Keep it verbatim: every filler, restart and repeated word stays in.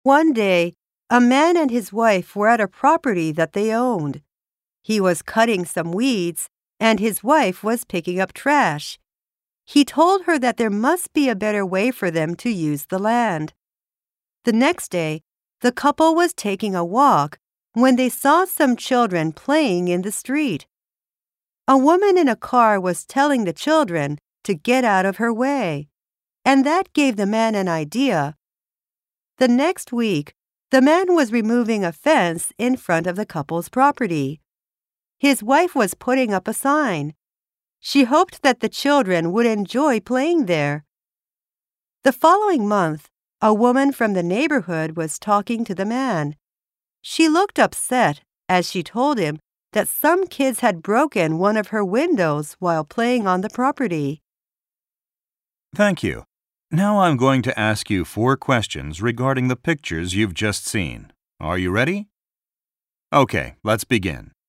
One day, a man and his wife were at a property that they owned. He was cutting some weeds, and his wife was picking up trash. He told her that there must be a better way for them to use the land. The next day, the couple was taking a walk when they saw some children playing in the street. A woman in a car was telling the children to get out of her way, and that gave the man an idea. The next week, the man was removing a fence in front of the couple's property. His wife was putting up a sign. She hoped that the children would enjoy playing there. The following month, a woman from the neighborhood was talking to the man. She looked upset as she told him that some kids had broken one of her windows while playing on the property. Thank you. Now I'm going to ask you four questions regarding the pictures you've just seen. Are you ready? Okay, let's begin.